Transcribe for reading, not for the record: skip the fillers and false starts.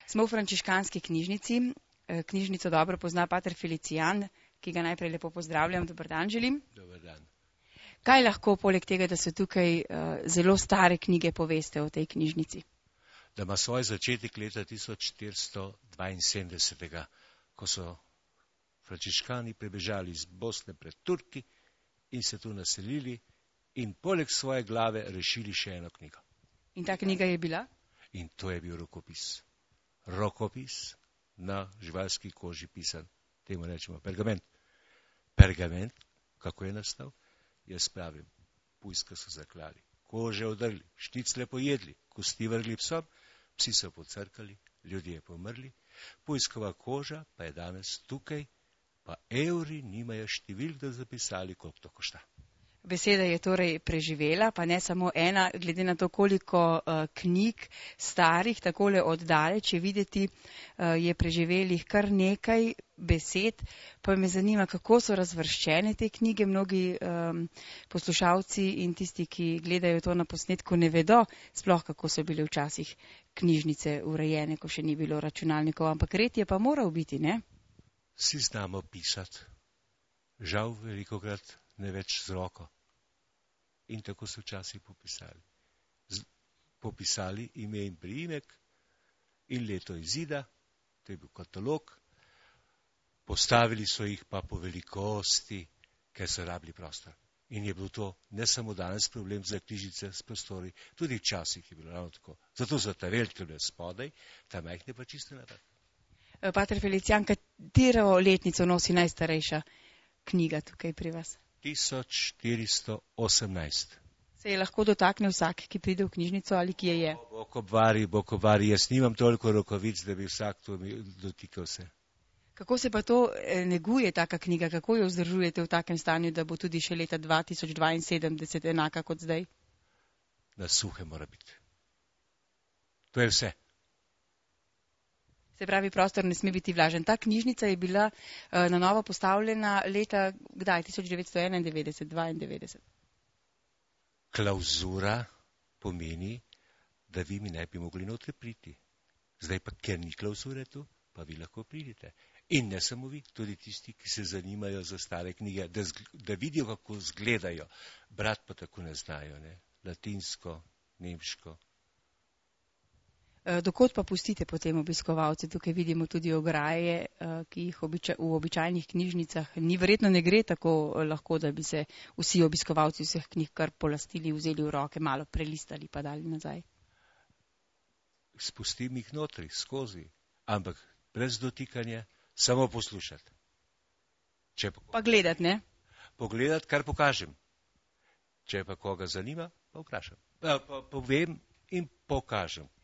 Smo v frančiškanski knjižnici. Knjižnico dobro pozna pater Felicijan, ki ga najprej lepo pozdravljam. Dober dan želim. Dober dan. Kaj lahko, poleg tega, da so tukaj zelo stare knjige, poveste o tej knjižnici? Da ima svoj začetek leta 1472, ko so frančiškani prebežali iz Bosne pred Turki in se tu naselili in poleg svoje glave rešili še eno knjigo. In ta knjiga je bila? In to je bil rokopis. Rokopis na živalski koži pisan. Temu rečemo pergament. Pergament, kako je nastal? Jaz pravim, pujska so zaklali, kože odrli, šticlje pojedli, kosti vrgli psom, psi so pocrkali, ljudje pomrli, pujskova koža pa je danes tukaj, pa evri nimajo številk, da zapisali, koliko to košta. Beseda je torej preživela, pa ne samo ena, glede na to, koliko knjig starih, takole oddaleč je videti, je preživelih kar nekaj besed, pa me zanima, kako so razvrščene te knjige. Mnogi poslušalci in tisti, ki gledajo to na posnetku, ne vedo sploh, kako so bile včasih knjižnice urejene, ko še ni bilo računalnikov, ampak red je pa moral biti, ne? Vsi znamo pisati, žal velikokrat ne več z roko. In tako so včasih popisali. Popisali ime in priimek in leto izida, to je bil katalog, postavili so jih pa po velikosti, ker so rabili prostor. In je bil to ne samo danes problem za knjižnice s prostori, tudi včasih je bilo ravno tako. Zato so ta velike bile spodaj, ta majhne pa čisto naprej. Pater Felicijan, katero letnico nosi najstarejša knjiga tukaj pri vas? 1418. Se je lahko dotakne vsak, ki pride v knjižnico ali kje je? Bokovari, jaz nimam toliko rokavic, da bi vsak to dotikal se. Kako se pa to neguje, taka knjiga? Kako jo vzdržujete v takem stanju, da bo tudi še leta 2072 enaka kot zdaj? Na suhe mora biti. To je vse. Se pravi, prostor ne sme biti vlažen. Ta knjižnica je bila na novo postavljena leta, kdaj? 1991, 92. Klauzura pomeni, da vi mi ne bi mogli notri priti. Zdaj pa, ker ni klauzure tu, pa vi lahko pridete. In ne samo vi, tudi tisti, ki se zanimajo za stare knjige, da vidijo, kako izgledajo. Brat pa tako ne znajo, ne? Latinsko, nemško. Dokot pa pustite potem obiskovalce? Tukaj vidimo tudi ograje, ki jih v običajnih knjižnicah ni. Verjetno ne gre tako lahko, da bi se vsi obiskovalci vseh knjig kar polastili, vzeli v roke, malo prelistali pa dali nazaj. Spustim jih notri, skozi, ampak brez dotikanja, samo poslušati. Pa gledati, ne? Pogledati, kar pokažem. Če pa koga zanima, pa vprašam. Pa povem in pokažem.